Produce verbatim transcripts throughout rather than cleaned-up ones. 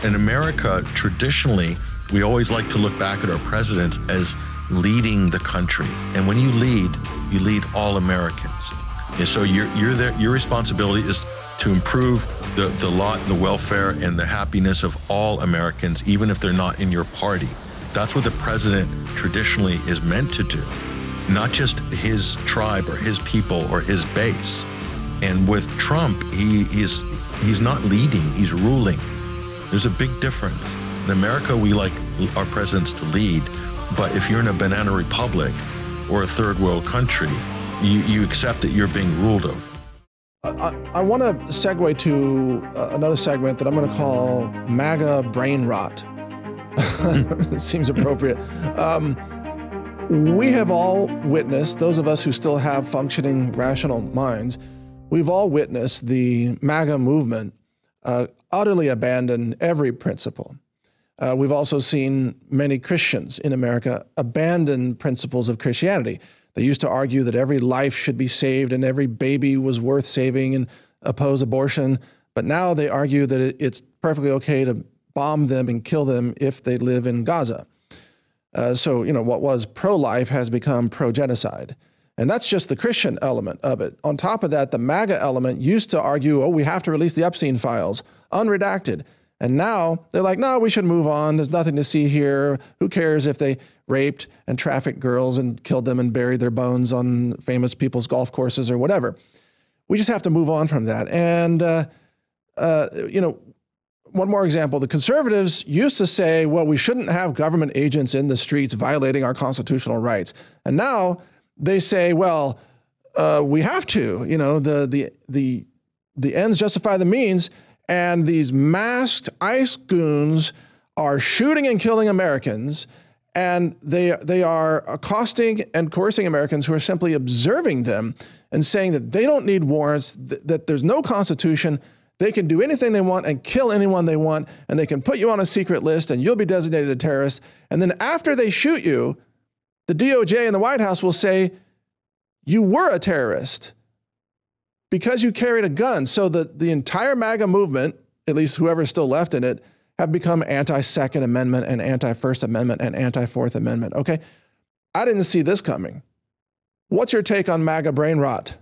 in America, traditionally, we always like to look back at our presidents as leading the country. And when you lead, you lead all Americans. And so you're, you're there, your responsibility is to improve the, the lot, the welfare, and the happiness of all Americans, even if they're not in your party. That's what the president traditionally is meant to do, not just his tribe or his people or his base. And with Trump, he is he's not leading, he's ruling. There's a big difference. In America, we like our presidents to lead, but if you're in a banana republic or a third world country, you, you accept that you're being ruled over. I, I want to segue to uh, another segment that I'm going to call MAGA brain rot. Seems appropriate. Um, we have all witnessed, those of us who still have functioning rational minds, we've all witnessed the MAGA movement uh, utterly abandon every principle. Uh, we've also seen many Christians in America abandon principles of Christianity. They used to argue that every life should be saved and every baby was worth saving and oppose abortion. But now they argue that it, it's perfectly okay to bomb them and kill them if they live in Gaza. Uh, so, you know, what was pro-life has become pro-genocide. And that's just the Christian element of it. On top of that, the MAGA element used to argue, oh, we have to release the Epstein files, unredacted. And now they're like, no, we should move on. There's nothing to see here. Who cares if they raped and trafficked girls and killed them and buried their bones on famous people's golf courses or whatever. We just have to move on from that. And, uh, uh, you know, one more example, the conservatives used to say, well, we shouldn't have government agents in the streets violating our constitutional rights. And now they say, well, uh, we have to, you know, the, the, the, the ends justify the means. And these masked ICE goons are shooting and killing Americans, and they they are accosting and coercing Americans who are simply observing them and saying that they don't need warrants, th- that there's no constitution, they can do anything they want and kill anyone they want, and they can put you on a secret list and you'll be designated a terrorist. And then after they shoot you, the D O J and the White House will say, you were a terrorist because you carried a gun. So the, the entire MAGA movement, at least whoever's still left in it, have become anti-Second Amendment and anti-First Amendment and anti-Fourth Amendment. Okay, I didn't see this coming. What's your take on MAGA brain rot?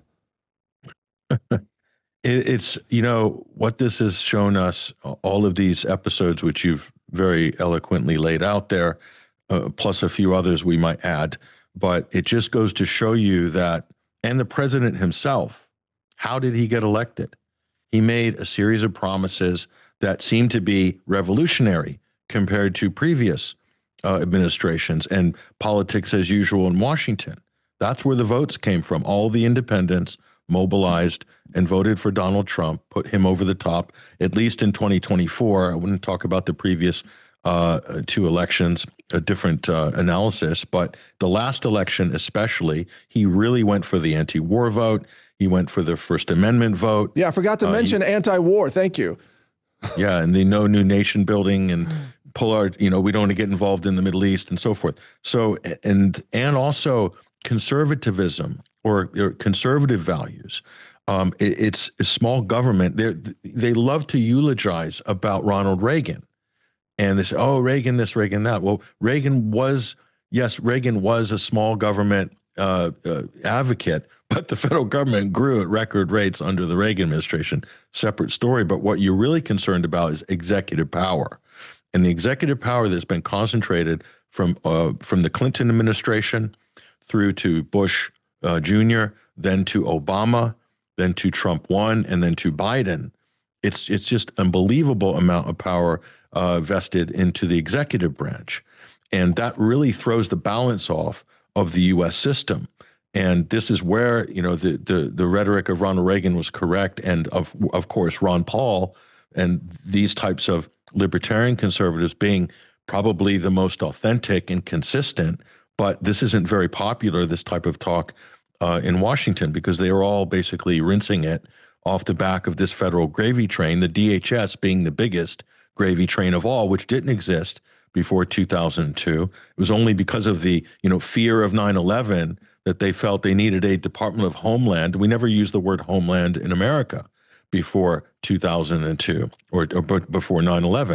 it, it's, you know, what this has shown us, all of these episodes, which you've very eloquently laid out there, uh, plus a few others we might add, but it just goes to show you that, and the president himself, how did he get elected? He made a series of promises that seemed to be revolutionary compared to previous uh, administrations and politics as usual in Washington. That's where the votes came from. All the independents mobilized and voted for Donald Trump, put him over the top, at least in twenty twenty-four. I wouldn't talk about the previous uh, two elections, a different uh, analysis, but the last election especially, he really went for the anti-war vote. He went for the First Amendment vote. Yeah, I forgot to uh, mention he, anti-war. Thank you. Yeah, and the no new nation building and pull our, you know, we don't want to get involved in the Middle East and so forth. So, and and also conservatism or, or conservative values. Um, it, it's a small government. They they love to eulogize about Ronald Reagan, and they say, oh, Reagan this, Reagan that. Well, Reagan was, yes, Reagan was a small government uh, uh, advocate, but the federal government grew at record rates under the Reagan administration. Separate story. But what you're really concerned about is executive power. And the executive power that's been concentrated from uh, from the Clinton administration through to Bush uh, Junior, then to Obama, then to Trump one, and then to Biden. It's it's just unbelievable amount of power uh, vested into the executive branch. And that really throws the balance off of the U S system. And this is where, you know, the the the rhetoric of Ronald Reagan was correct, and of of course Ron Paul and these types of libertarian conservatives being probably the most authentic and consistent. But this isn't very popular, this type of talk uh, in Washington, because they are all basically rinsing it off the back of this federal gravy train, the D H S being the biggest gravy train of all, which didn't exist before two thousand two. It was only because of the, you know, fear of nine eleven that they felt they needed a Department of Homeland. We never used the word homeland in America before two thousand two or, or before nine eleven.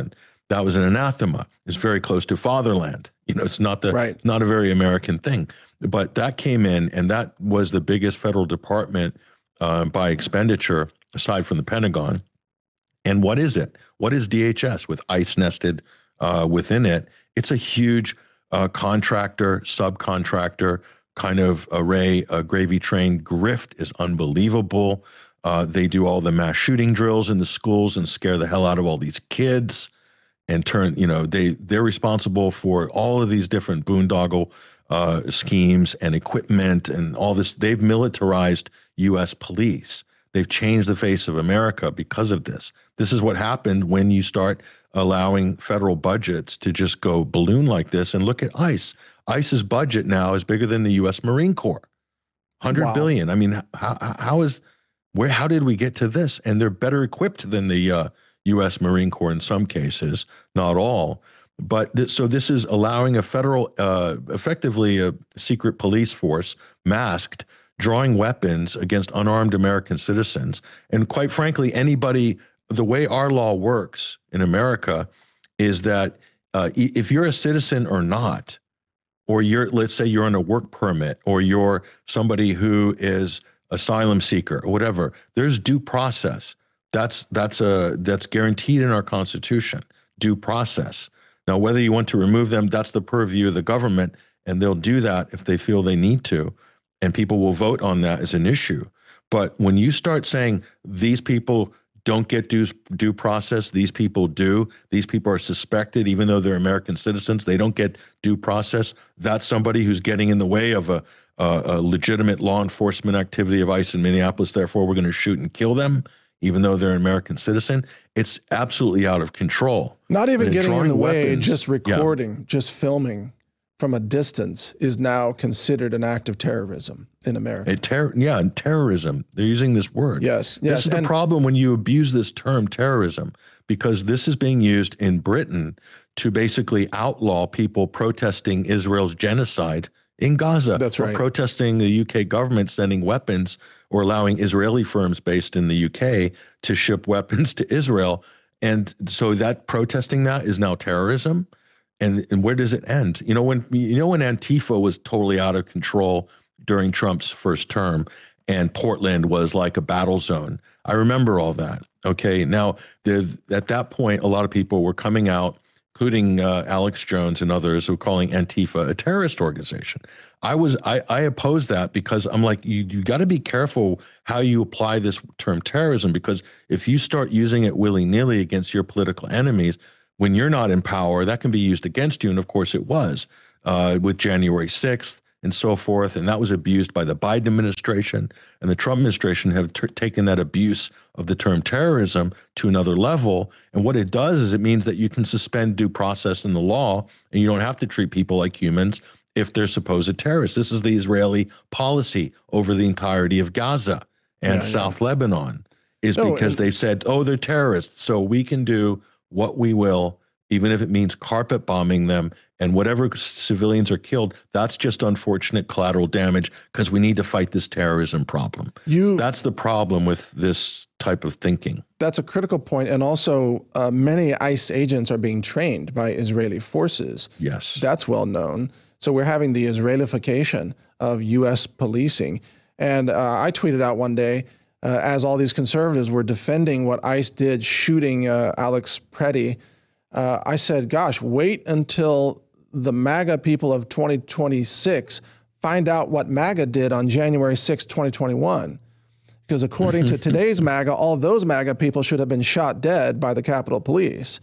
that was an anathema. It's very close to fatherland. You know, it's not the Right. not a very American thing. But that came in, and that was the biggest federal department uh, by expenditure, aside from the Pentagon. And what is it? What is D H S with ICE nested uh, within it? It's a huge uh, contractor, subcontractor kind of array, a gravy train. Grift is unbelievable. Uh, they do all the mass shooting drills in the schools and scare the hell out of all these kids and turn, you know, they, they're responsible for all of these different boondoggle uh, schemes and equipment and all this. They've militarized U S police. They've changed the face of America because of this. This is what happened when you start allowing federal budgets to just go balloon like this. And look at ICE. ICE's budget now is bigger than the U S Marine Corps, one hundred Wow. billion. I mean, how, how is, where, how did we get to this? And they're better equipped than the uh, U S Marine Corps in some cases, not all. But th- so this is allowing a federal, uh, effectively a secret police force, masked, drawing weapons against unarmed American citizens. And quite frankly, anybody, the way our law works in America is that uh, if you're a citizen or not, or you're, let's say you're on a work permit, or you're somebody who is asylum seeker or whatever, there's due process. That's, that's, a, that's guaranteed in our Constitution, due process. Now, whether you want to remove them, that's the purview of the government, and they'll do that if they feel they need to, and people will vote on that as an issue. But when you start saying these people don't get due, due process, these people do, these people are suspected, even though they're American citizens, they don't get due process, that's somebody who's getting in the way of a, a, a legitimate law enforcement activity of ICE in Minneapolis, therefore we're going to shoot and kill them, even though they're an American citizen. It's absolutely out of control. Not even And getting in drawing the way, weapons- just yeah. recording, just filming from a distance is now considered an act of terrorism in America. A ter- yeah, and terrorism. They're using this word. Yes, This yes. is the And problem when you abuse this term terrorism, because this is being used in Britain to basically outlaw people protesting Israel's genocide in Gaza. That's or right. protesting the U K government sending weapons or allowing Israeli firms based in the U K to ship weapons to Israel. And so that protesting that is now terrorism. And, and where does it end? You know, when you know when Antifa was totally out of control during Trump's first term, and Portland was like a battle zone. I remember all that. Okay, now there, at that point, a lot of people were coming out, including uh, Alex Jones and others, who were calling Antifa a terrorist organization. I was I, I opposed that because I'm like, you you got to be careful how you apply this term terrorism, because if you start using it willy-nilly against your political enemies, when you're not in power, that can be used against you. And of course it was uh, with January sixth and so forth. And that was abused by the Biden administration, and the Trump administration have t- taken that abuse of the term terrorism to another level. And what it does is it means that you can suspend due process in the law, and you don't have to treat people like humans if they're supposed terrorists. This is the Israeli policy over the entirety of Gaza and Yeah, yeah. South Lebanon, is No, because and- they've said, oh, they're terrorists, so we can do what we will, even if it means carpet bombing them, and whatever civilians are killed, that's just unfortunate collateral damage because we need to fight this terrorism problem. you That's the problem with this type of thinking. that's a critical point. And also, uh, many ICE agents are being trained by Israeli forces. Yes. That's well known. So we're having the Israelification of U S policing. And uh, I tweeted out one day, uh, as all these conservatives were defending what ICE did, shooting uh, Alex Preddy, uh, I said, gosh, wait until the MAGA people of twenty twenty-six find out what MAGA did on January sixth, twenty twenty-one. Because according to today's MAGA, all those MAGA people should have been shot dead by the Capitol Police.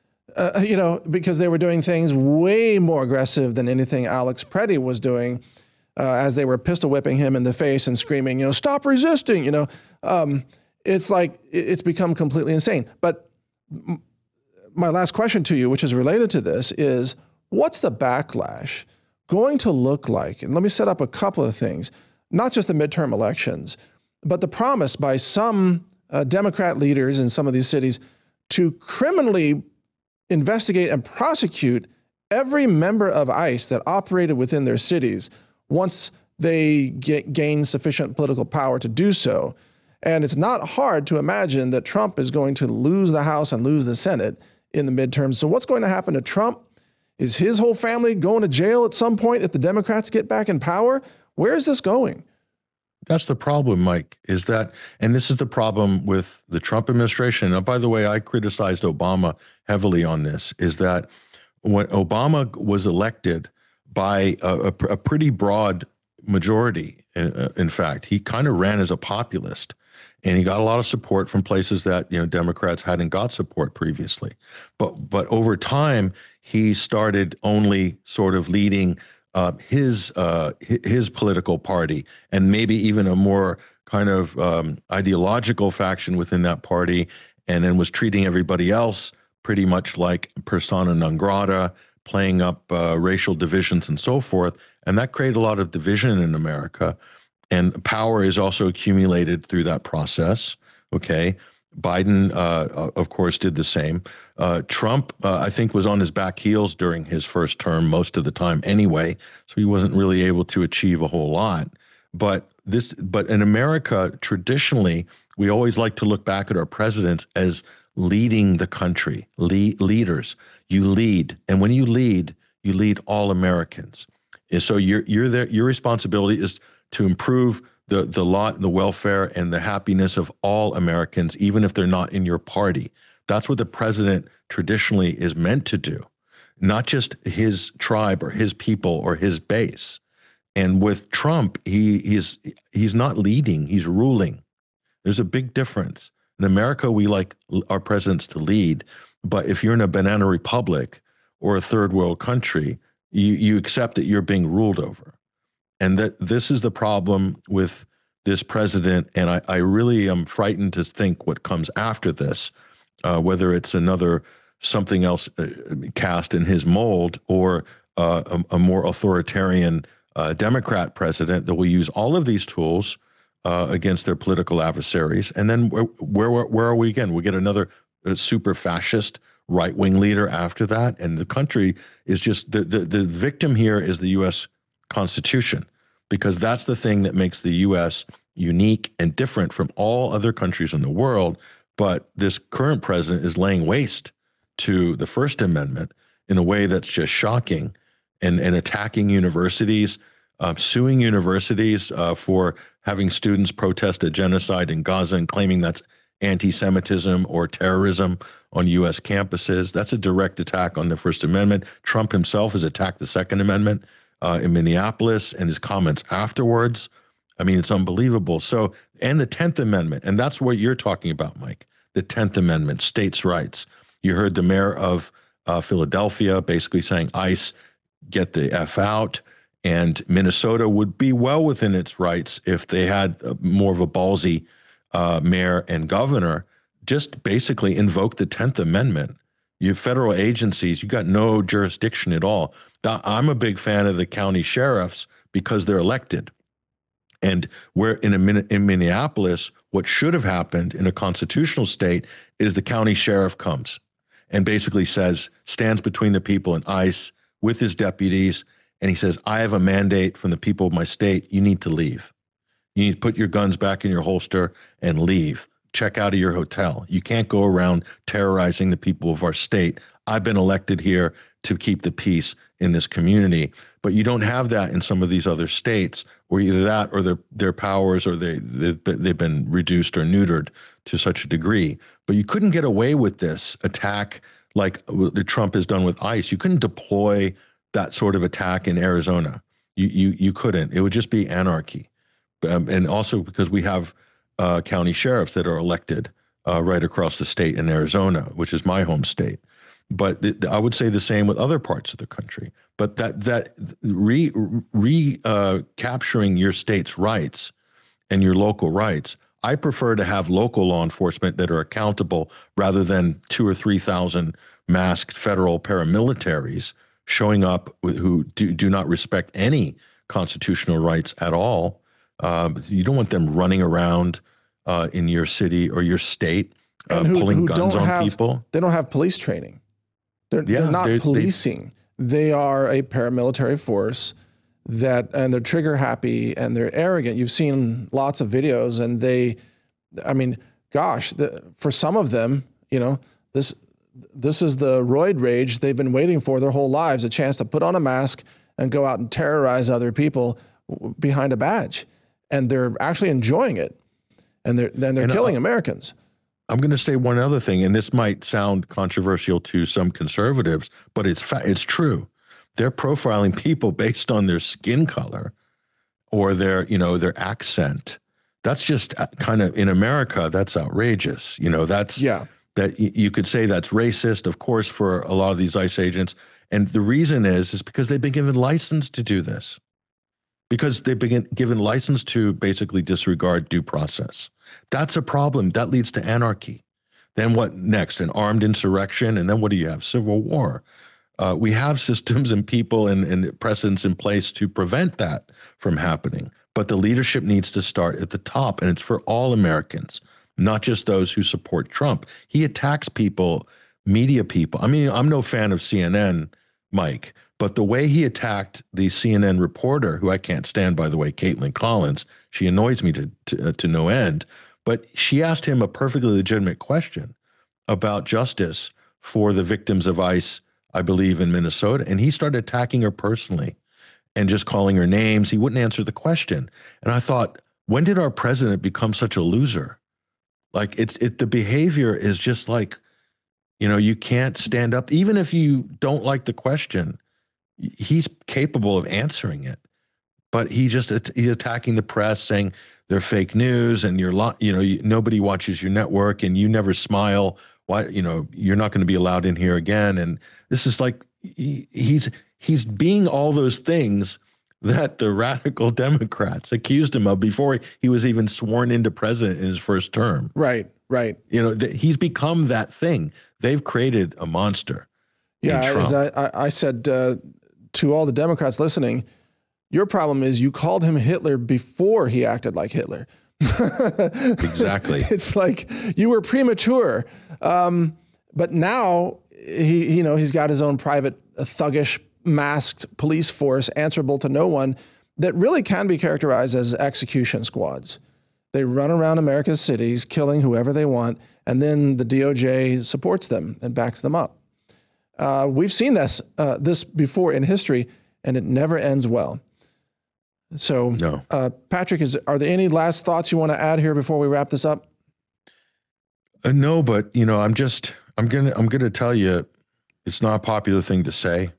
Uh, you know, because they were doing things way more aggressive than anything Alex Preddy was doing, uh, as they were pistol whipping him in the face and screaming, you know, stop resisting, you know. Um, it's like, it- it's become completely insane. But m- my last question to you, which is related to this, is what's the backlash going to look like? And let me set up a couple of things, not just the midterm elections, but the promise by some uh, Democrat leaders in some of these cities to criminally investigate and prosecute every member of ICE that operated within their cities once they get, gain sufficient political power to do so. And it's not hard to imagine that Trump is going to lose the House and lose the Senate in the midterms. So what's going to happen to Trump? Is his whole family going to jail at some point if the Democrats get back in power? Where is this going? That's the problem, Mike, is that, and this is the problem with the Trump administration. Now, by the way, I criticized Obama heavily on this, is that when Obama was elected by a, a, a pretty broad majority, in, in fact, he kind of ran as a populist, and he got a lot of support from places that, you know, Democrats hadn't got support previously. But, but over time, he started only sort of leading Uh, his uh, his political party, and maybe even a more kind of um, ideological faction within that party, and then was treating everybody else pretty much like persona non grata, playing up uh, racial divisions and so forth. And that created a lot of division in America. And power is also accumulated through that process. Okay. Biden, uh, of course, did the same. Uh, Trump, uh, I think, was on his back heels during his first term most of the time anyway, so he wasn't really able to achieve a whole lot. But this, but in America, traditionally, we always like to look back at our presidents as leading the country, lead, leaders. You lead, and when you lead, you lead all Americans. And so you're you're there. Your responsibility is to improve the the lot, the welfare, and the happiness of all Americans, even if they're not in your party. That's what the president traditionally is meant to do, not just his tribe or his people or his base. And with Trump, he he's he's not leading; he's ruling. There's a big difference. In America, we like our presidents to lead, but if you're in a banana republic or a third world country, you you accept that you're being ruled over. And that this is the problem with this president. And I, I really am frightened to think what comes after this, uh, whether it's another something else uh, cast in his mold, or uh, a, a more authoritarian uh, Democrat president that will use all of these tools uh, against their political adversaries. And then where, where, where are we again? We get another uh, super fascist right-wing leader after that. And the country is just, the, the, the victim here is the U S Constitution, because that's the thing that makes the U S unique and different from all other countries in the world. But this current president is laying waste to the First Amendment in a way that's just shocking, and, and attacking universities, uh, suing universities uh, for having students protest a genocide in Gaza and claiming that's anti-Semitism or terrorism on U S campuses. That's a direct attack on the First Amendment. Trump himself has attacked the Second Amendment Uh, in Minneapolis, and his comments afterwards. I mean, it's unbelievable. So, and the tenth Amendment, and that's what you're talking about, Mike, the tenth Amendment, states' rights. You heard the mayor of uh, Philadelphia basically saying, ICE, get the F out, and Minnesota would be well within its rights if they had uh, more of a ballsy uh, mayor and governor, just basically invoke the tenth Amendment. You federal agencies, you got no jurisdiction at all. I'm a big fan of the county sheriffs because they're elected. And we're in, a, in Minneapolis, what should have happened in a constitutional state is the county sheriff comes and basically says, stands between the people and ICE with his deputies, and he says, I have a mandate from the people of my state. You need to leave. You need to put your guns back in your holster and leave. Check out of your hotel. You can't go around terrorizing the people of our state. I've been elected here to keep the peace in this community. But you don't have that in some of these other states, where either that or their their powers, or they they've been, they've been reduced or neutered to such a degree. But you couldn't get away with this attack like Trump has done with ICE. You couldn't deploy that sort of attack in Arizona. You you you couldn't. It would just be anarchy. Um, and also because we have uh, county sheriffs that are elected uh, right across the state in Arizona, which is my home state. But th I would say the same with other parts of the country. But that that re, re uh, capturing your state's rights and your local rights, I prefer to have local law enforcement that are accountable rather than two or three thousand masked federal paramilitaries showing up who do, do not respect any constitutional rights at all. Uh, you don't want them running around uh, in your city or your state uh, who, pulling who guns don't on have, people. They don't have police training. They're, yeah, they're not they're, policing. They, they are a paramilitary force that, and they're trigger happy and they're arrogant. You've seen lots of videos, and they, I mean, gosh, the, for some of them, you know, this this is the roid rage they've been waiting for their whole lives, a chance to put on a mask and go out and terrorize other people behind a badge. And they're actually enjoying it. And they're, then they're and killing I, Americans. I'm going to say one other thing, and this might sound controversial to some conservatives, but it's fa- it's true. They're profiling people based on their skin color or their, you know, their accent. That's just kind of, in America, that's outrageous. You know, that's, yeah. that y- you could say that's racist, of course, for a lot of these ICE agents. And the reason is, is because they've been given license to do this. Because they've been given license to basically disregard due process. That's a problem. That leads to anarchy. Then what next? An armed insurrection. And then what do you have? Civil war. Uh, we have systems and people and, and precedents in place to prevent that from happening. But the leadership needs to start at the top, and it's for all Americans, not just those who support Trump. He attacks people, media people. I mean, I'm no fan of C N N, Mike, but the way he attacked the C N N reporter, who I can't stand, by the way, Caitlin Collins, she annoys me to, to, uh, to no end, but she asked him a perfectly legitimate question about justice for the victims of ICE, I believe, in Minnesota. And he started attacking her personally and just calling her names. He wouldn't answer the question. And I thought, when did our president become such a loser? Like, it's it the behavior is just like, you know, you can't stand up. Even if you don't like the question, he's capable of answering it. But he just he's attacking the press, saying they're fake news and you're, you know, you, nobody watches your network and you never smile. Why, you know, you're not going to be allowed in here again. And this is like, he, he's he's being all those things that the radical Democrats accused him of before he, he was even sworn into president in his first term. Right, right. You know, th- he's become that thing. They've created a monster. Yeah, as I, I, I said uh, to all the Democrats listening, your problem is you called him Hitler before he acted like Hitler. Exactly. It's like you were premature. Um, but now he, you know, he's got his own private uh, thuggish masked police force answerable to no one that really can be characterized as execution squads. They run around America's cities, killing whoever they want, and then the D O J supports them and backs them up. Uh, we've seen this uh, this before in history, and it never ends well. So, no. uh, Patrick, is are there any last thoughts you want to add here before we wrap this up? Uh, no, but you know, I'm just I'm gonna I'm gonna tell you, it's not a popular thing to say,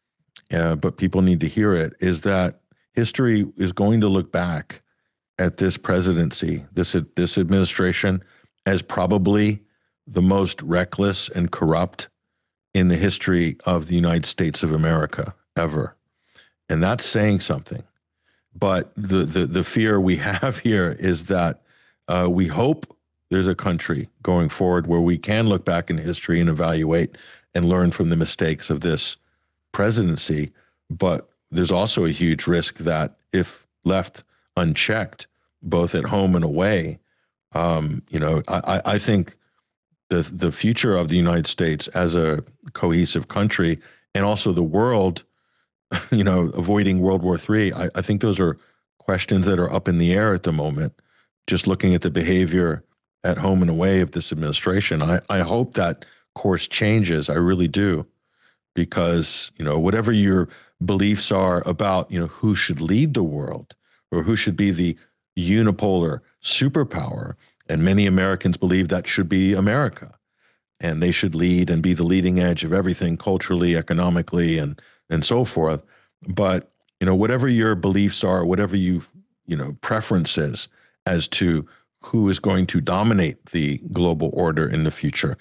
uh, but people need to hear it. Is that history is going to look back at this presidency, this this administration, as probably the most reckless and corrupt in the history of the United States of America ever, and that's saying something. But the the the fear we have here is that uh, we hope there's a country going forward where we can look back in history and evaluate and learn from the mistakes of this presidency. But there's also a huge risk that if left unchecked, both at home and away, um, you know, I, I think the the future of the United States as a cohesive country and also the world, you know, avoiding World War Three, I, I think those are questions that are up in the air at the moment, just looking at the behavior at home and away of this administration. I, I hope that course changes. I really do. Because, you know, whatever your beliefs are about, you know, who should lead the world or who should be the unipolar superpower, and many Americans believe that should be America. And they should lead and be the leading edge of everything culturally, economically, and and so forth. But, you know, whatever your beliefs are, whatever you, you know, preferences as to who is going to dominate the global order in the future,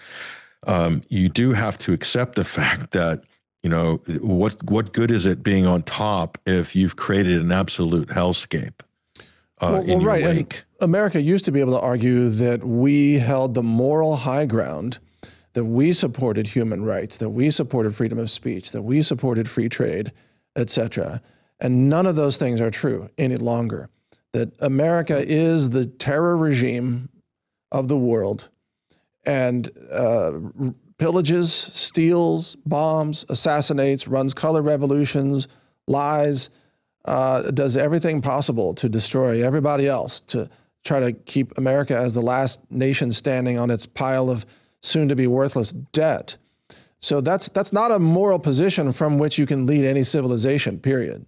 um, you do have to accept the fact that, you know, what what good is it being on top if you've created an absolute hellscape uh, well, in well, your right. wake? And America used to be able to argue that we held the moral high ground, that we supported human rights, that we supported freedom of speech, that we supported free trade, et cetera. And none of those things are true any longer. That America is the terror regime of the world and uh, pillages, steals, bombs, assassinates, runs color revolutions, lies, uh, does everything possible to destroy everybody else, to try to keep America as the last nation standing on its pile of soon-to-be worthless debt. So that's that's not a moral position from which you can lead any civilization, period.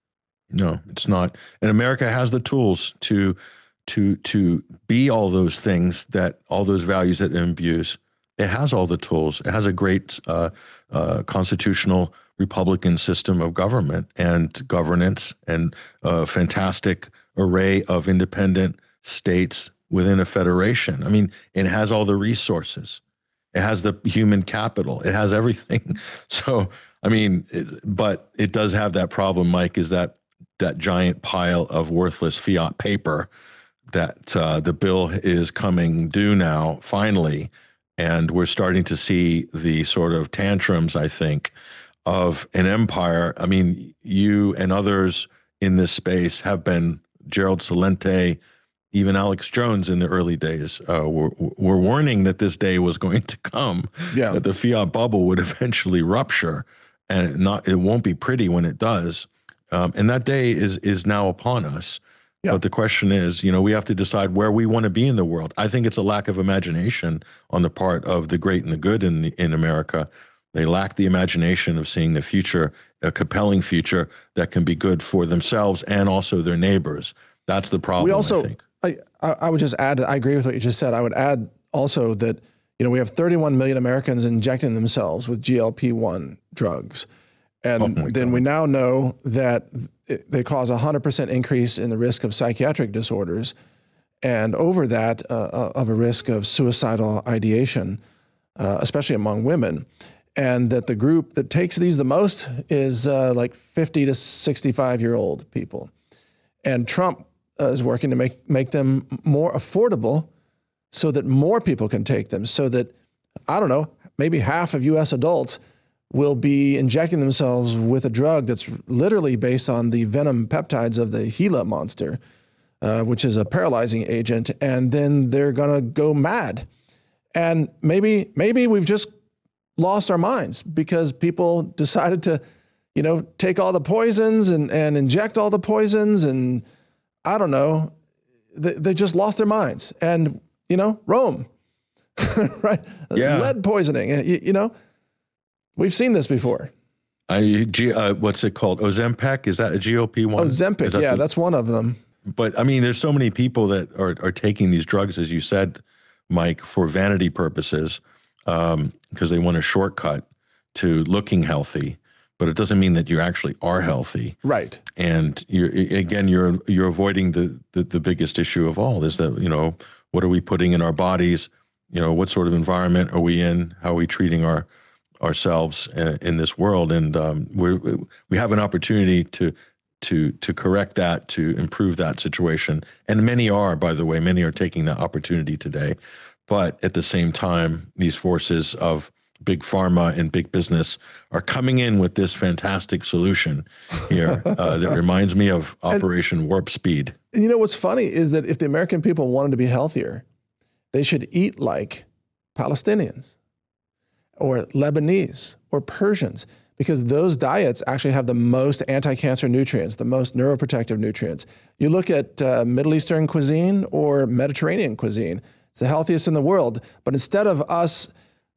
No, it's not. And America has the tools to to to be all those things, that all those values that it imbues. It has all the tools. It has a great uh, uh, constitutional Republican system of government and governance, and a fantastic array of independent states within a federation. I mean, it has all the resources. It has the human capital. It has everything. So, I mean, it, but it does have that problem, Mike, is that that giant pile of worthless fiat paper that uh, the bill is coming due now, finally. And we're starting to see the sort of tantrums, I think, of an empire. I mean, you and others in this space have been, Gerald Celente, even Alex Jones in the early days, uh, were, were warning that this day was going to come, yeah. that the fiat bubble would eventually rupture, and not it won't be pretty when it does. Um, and that day is is now upon us. Yeah. But the question is, you know, we have to decide where we want to be in the world. I think it's a lack of imagination on the part of the great and the good in the, in America. They lack the imagination of seeing the future, a compelling future that can be good for themselves and also their neighbors. That's the problem. We also, I think. I, I would just add, I agree with what you just said. I would add also that, you know, we have thirty-one million Americans injecting themselves with G L P one drugs. And oh then God. we now know that they cause a one hundred percent increase in the risk of psychiatric disorders, and over that uh, of a risk of suicidal ideation, uh, especially among women. And that the group that takes these the most is uh, like fifty to sixty-five year old people. And Trump uh, is working to make, make them more affordable so that more people can take them, so that, I don't know, maybe half of U S adults will be injecting themselves with a drug that's literally based on the venom peptides of the Gila monster, uh, which is a paralyzing agent, and then they're gonna go mad. And maybe maybe we've just lost our minds because people decided to, you know, take all the poisons and, and inject all the poisons, and I don't know, they, they just lost their minds. And, you know, Rome, right? Yeah. Lead poisoning, you, you know? We've seen this before. I, G, uh, what's it called? Ozempic? Is that a G O P one? Ozempic, that yeah, the, that's one of them. But I mean, there's so many people that are, are taking these drugs, as you said, Mike, for vanity purposes, um, because they want a shortcut to looking healthy. But it doesn't mean that you actually are healthy. Right. And you're, again, you're you're avoiding the, the the biggest issue of all, is that, you know, what are we putting in our bodies? You know, what sort of environment are we in? How are we treating our ourselves in this world? And um, we we have an opportunity to to to correct that, to improve that situation. And many are, by the way, many are taking that opportunity today. But at the same time, these forces of big pharma and big business are coming in with this fantastic solution here uh, that reminds me of Operation and, Warp Speed. And you know what's funny is that if the American people wanted to be healthier, they should eat like Palestinians or Lebanese or Persians, because those diets actually have the most anti-cancer nutrients, the most neuroprotective nutrients. You look at uh, Middle Eastern cuisine or Mediterranean cuisine, it's the healthiest in the world. But instead of us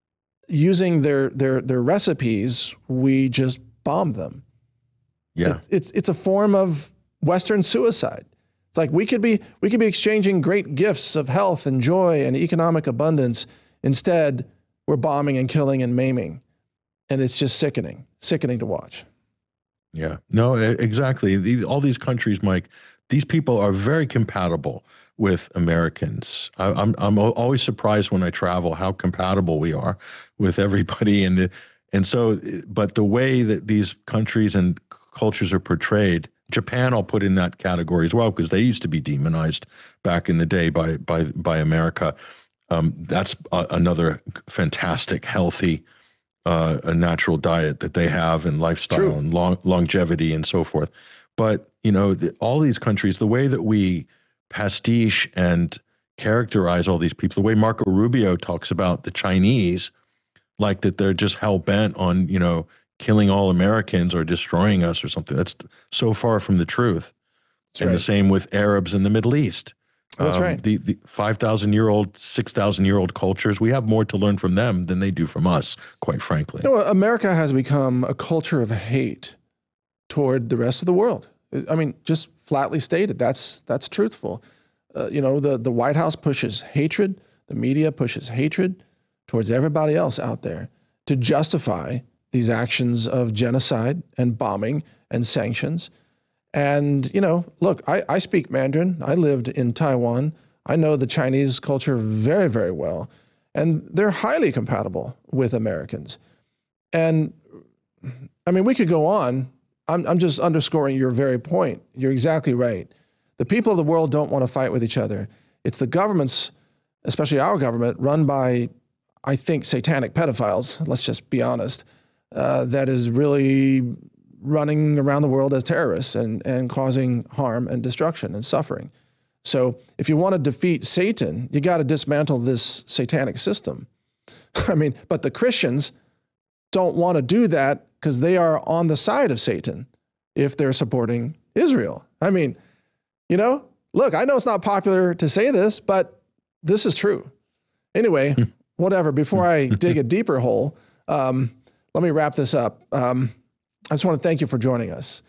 using their their their recipes, we just bomb them. Yeah, it's, it's it's a form of Western suicide. It's like we could be we could be exchanging great gifts of health and joy and economic abundance. Instead, we're bombing and killing and maiming, and it's just sickening, sickening to watch. Yeah, no, exactly. These, all these countries, Mike, these people are very compatible with Americans. I, I'm I'm always surprised when I travel how compatible we are with everybody, and and so, but the way that these countries and cultures are portrayed, Japan I'll put in that category as well, because they used to be demonized back in the day by by by America. Um, that's a, another fantastic, healthy, uh, a natural diet that they have, and lifestyle True. and long, longevity and so forth. But you know, the, all these countries, the way that we pastiche and characterize all these people, the way Marco Rubio talks about the Chinese, like that they're just hell bent on, you know, killing all Americans or destroying us or something. That's so far from the truth. That's and right. The same with Arabs in the Middle East. That's um, right. The, the five thousand year old, six thousand year old cultures, we have more to learn from them than they do from us, quite frankly. You know, America has become a culture of hate toward the rest of the world. I mean, just flatly stated, that's that's truthful. Uh, you know, the, the White House pushes hatred, the media pushes hatred towards everybody else out there to justify these actions of genocide and bombing and sanctions. And, you know, look, I, I speak Mandarin. I lived in Taiwan. I know the Chinese culture very, very well. And they're highly compatible with Americans. And, I mean, we could go on. I'm, I'm just underscoring your very point. You're exactly right. The people of the world don't want to fight with each other. It's the governments, especially our government, run by, I think, satanic pedophiles, let's just be honest, uh, that is really running around the world as terrorists and, and causing harm and destruction and suffering. So if you want to defeat Satan, you got to dismantle this satanic system. I mean, but the Christians don't want to do that because they are on the side of Satan if they're supporting Israel. I mean, you know, look, I know it's not popular to say this, but this is true. Anyway, whatever, before I dig a deeper hole, um, let me wrap this up. Um, I just want to thank you for joining us.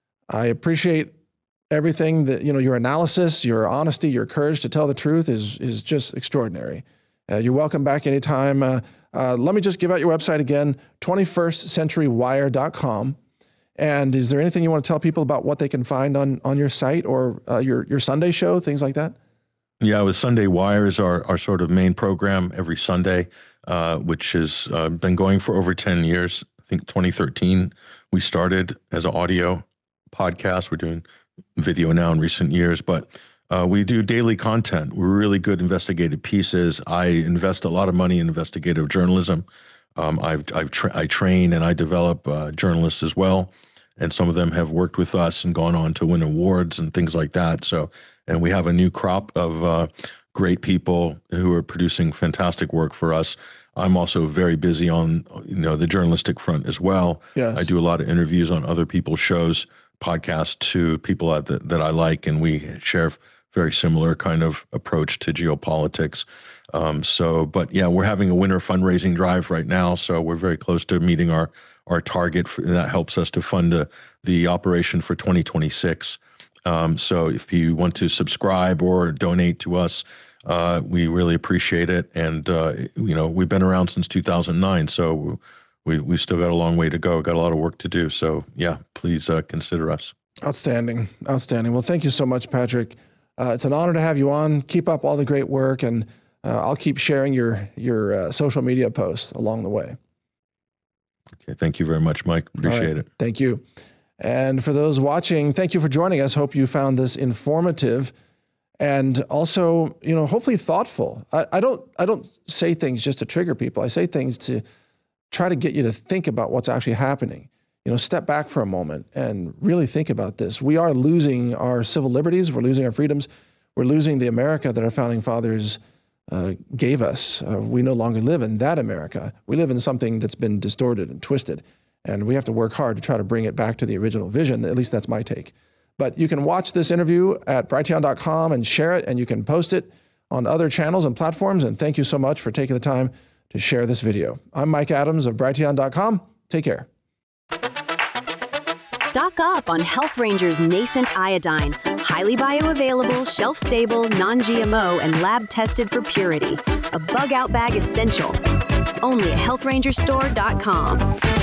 I appreciate everything that, you know, your analysis, your honesty, your courage to tell the truth is, is just extraordinary. Uh, you're welcome back anytime. Uh, uh, let me just give out your website again, twenty-first century wire dot com. And is there anything you want to tell people about what they can find on, on your site or uh, your, your Sunday show, things like that? Yeah, with Sunday Wire is our, our sort of main program every Sunday, uh, which has uh, been going for over ten years. I think twenty thirteen, we started as an audio podcast. We're doing video now in recent years, but uh, we do daily content. We're really good investigative pieces. I invest a lot of money in investigative journalism. Um, I've, I've tra- I train and I develop uh, journalists as well. And some of them have worked with us and gone on to win awards and things like that. So, and we have a new crop of uh, great people who are producing fantastic work for us. I'm also very busy on, you know, the journalistic front as well. Yes. I do a lot of interviews on other people's shows, podcasts to people that, that I like, and we share very similar kind of approach to geopolitics. Um, so, but yeah, we're having a winter fundraising drive right now, so we're very close to meeting our our target, for, and that helps us to fund uh, the operation for twenty twenty-six. Um, so if you want to subscribe or donate to us, uh, we really appreciate it. And, uh, you know, we've been around since two thousand nine, so we we still got a long way to go, got a lot of work to do. So yeah, please uh, consider us. Outstanding. Outstanding. Well, thank you so much, Patrick. Uh, it's an honor to have you on. Keep up all the great work, and uh, I'll keep sharing your, your uh, social media posts along the way. Okay, thank you very much, Mike. Appreciate right. it. Thank you. And for those watching, thank you for joining us. Hope you found this informative and also, you know, hopefully thoughtful. I, I don't I don't say things just to trigger people. I say things to try to get you to think about what's actually happening. You know, step back for a moment and really think about this. We are losing our civil liberties. We're losing our freedoms. We're losing the America that our founding fathers uh, gave us. Uh, we no longer live in that America. We live in something that's been distorted and twisted. And we have to work hard to try to bring it back to the original vision. At least that's my take. But you can watch this interview at brighteon dot com and share it, and you can post it on other channels and platforms. And thank you so much for taking the time to share this video. I'm Mike Adams of brighteon dot com. Take care. Stock up on Health Ranger's nascent iodine, highly bioavailable, shelf-stable, non-G M O, and lab-tested for purity. A bug-out bag essential. Only at health ranger store dot com.